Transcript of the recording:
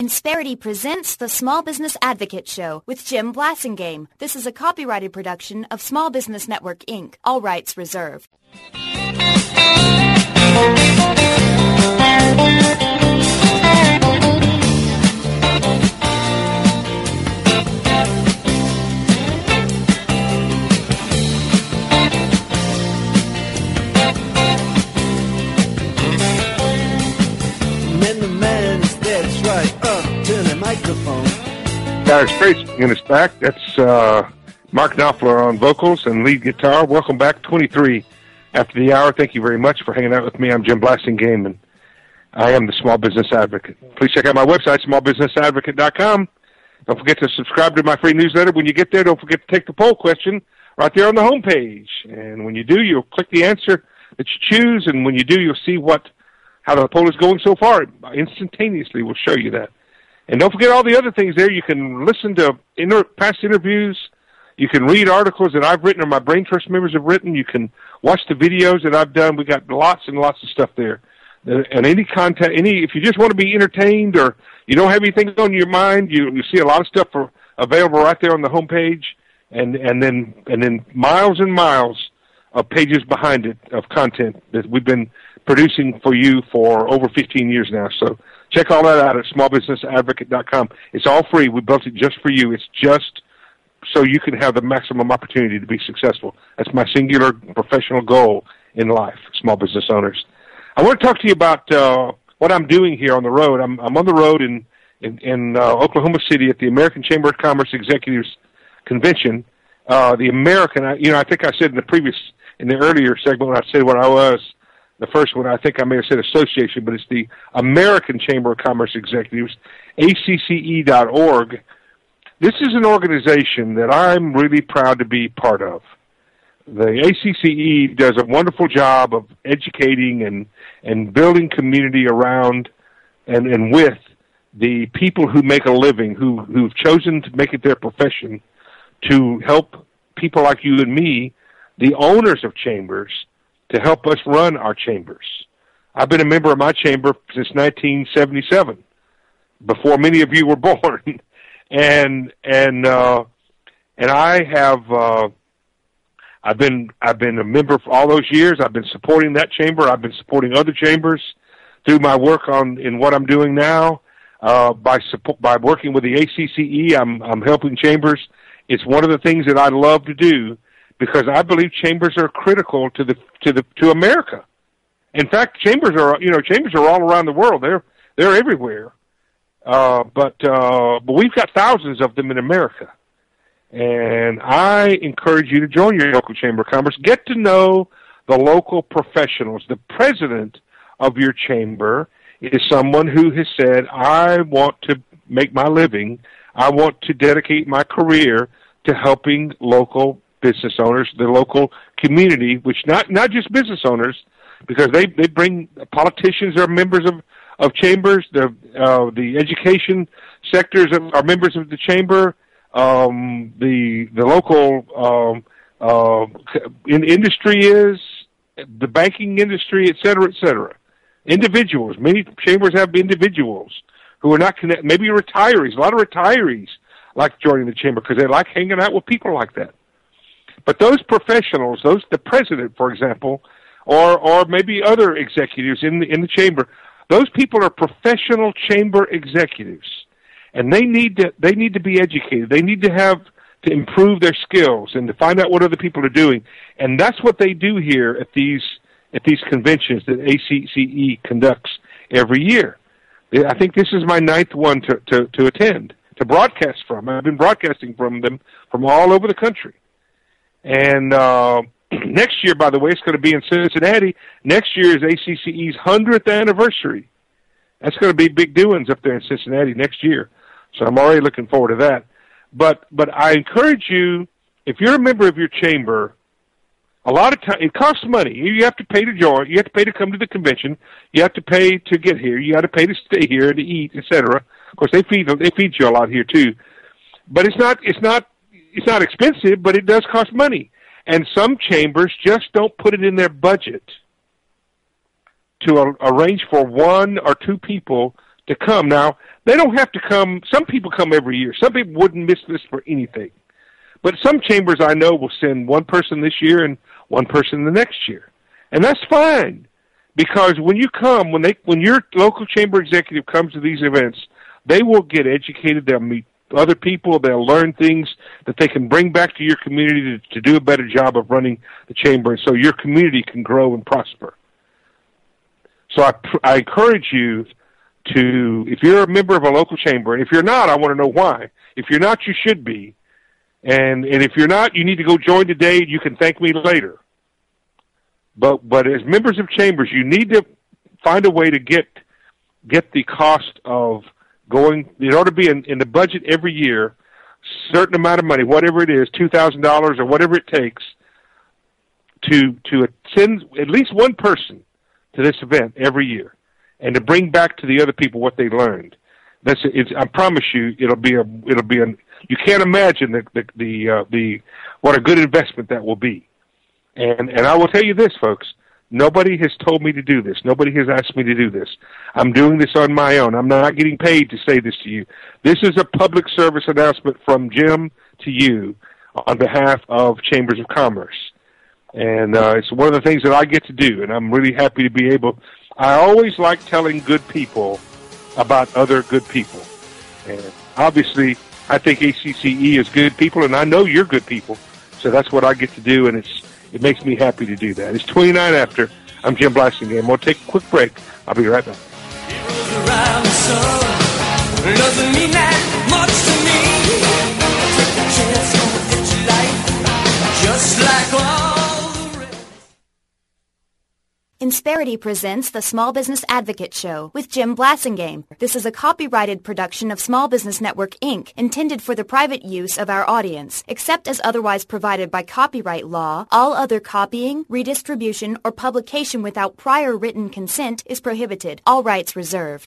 Insperity presents the Small Business Advocate Show with Jim Blasingame. This is a copyrighted production of Small Business Network, Inc., all rights reserved. Guys, great in us back. That's Mark Knopfler on vocals and lead guitar. Welcome back, 23 after the hour. Thank you very much for hanging out with me. I'm Jim Blasingame, and I am the Small Business Advocate. Please check out my website, smallbusinessadvocate.com. Don't forget to subscribe to my free newsletter. When you get there, don't forget to take the poll question right there on the homepage. And when you do, you'll click the answer that you choose, and when you do, you'll see how the poll is going so far. Instantaneously, we'll show you that. And don't forget all the other things there. You can listen to past interviews. You can read articles that I've written or my Brain Trust members have written. You can watch the videos that I've done. We got lots and lots of stuff there. And any content, if you just want to be entertained or you don't have anything on your mind, you see a lot of stuff available right there on the homepage, and then miles and miles of pages behind it of content that we've been producing for you for over 15 years now. So check all that out at smallbusinessadvocate.com. It's all free. We built it just for you. It's just so you can have the maximum opportunity to be successful. That's my singular professional goal in life, small business owners. I want to talk to you about what I'm doing here on the road. I'm on the road in Oklahoma City at the American Chamber of Commerce Executives Convention. The American, I think I said in the earlier segment when I said what I was, the first one, I think I may have said association, but it's the American Chamber of Commerce Executives, ACCE.org. This is an organization that I'm really proud to be part of. The ACCE does a wonderful job of educating and building community around and with the people who make a living, who've chosen to make it their profession, to help people like you and me, the owners of chambers, to help us run our chambers. I've been a member of my chamber since 1977, before many of you were born, and I have I've been a member for all those years. I've been supporting that chamber. I've been supporting other chambers through my work in what I'm doing now. By working with the ACCE, I'm helping chambers. It's one of the things that I love to do, because I believe chambers are critical to America. In fact, chambers are all around the world. They're everywhere. But we've got thousands of them in America. And I encourage you to join your local Chamber of Commerce. Get to know the local professionals. The president of your chamber is someone who has said, I want to make my living, I want to dedicate my career to helping local business owners, the local community, which not just business owners, because they bring politicians are members of chambers, the education sectors are members of the chamber, the local industry is, the banking industry, et cetera, et cetera. Individuals, many chambers have individuals who are not connected, maybe retirees. A lot of retirees like joining the chamber because they like hanging out with people like that. But those professionals, the president, for example, or maybe other executives in the chamber, those people are professional chamber executives, and they need to be educated. They need to improve their skills and to find out what other people are doing, and that's what they do here at these conventions that ACCE conducts every year. I think this is my 9th one to attend, to broadcast from. I've been broadcasting from them from all over the country. And next year, by the way, it's going to be in Cincinnati. Next year is ACCE's 100th anniversary. That's going to be big doings up there in Cincinnati next year. So I'm already looking forward to that. But I encourage you, if you're a member of your chamber, a lot of time, it costs money. You have to pay to join. You have to pay to come to the convention. You have to pay to get here. You got to pay to stay here, to eat, etc. Of course, they feed you a lot here too. But it's not expensive, but it does cost money. And some chambers just don't put it in their budget to arrange for 1 or 2 people to come. Now, they don't have to come. Some people come every year. Some people wouldn't miss this for anything. But some chambers I know will send one person this year and one person the next year. And that's fine, because when you come, when your local chamber executive comes to these events, they will get educated. They'll meet other people. They'll learn things that they can bring back to your community to do a better job of running the chamber, and so your community can grow and prosper. So I encourage you to, if you're a member of a local chamber, and if you're not, I want to know why. If you're not, you should be. And if you're not, you need to go join today, and you can thank me later. But as members of chambers, you need to find a way to get the cost of going. It ought to be in the budget every year, certain amount of money, whatever it is, $2,000 or whatever it takes, to send at least one person to this event every year, and to bring back to the other people what they learned. I promise you, it'll be you can't imagine the what a good investment that will be. And I will tell you this, folks, nobody has told me to do this. Nobody has asked me to do this. I'm doing this on my own. I'm not getting paid to say this to you. This is a public service announcement from Jim to you on behalf of Chambers of Commerce. And it's one of the things that I get to do, and I'm really happy to be able. I always like telling good people about other good people. And obviously, I think ACCE is good people, and I know you're good people. So that's what I get to do, and it makes me happy to do that. It's 29 after. I'm Jim Blassingame. We'll take a quick break. I'll be right back. Doesn't mean that much to me. Take a chance on future life, just like all the rest. Insperity presents the Small Business Advocate Show with Jim Blassingame. This is a copyrighted production of Small Business Network, Inc., intended for the private use of our audience. Except as otherwise provided by copyright law, all other copying, redistribution, or publication without prior written consent is prohibited. All rights reserved.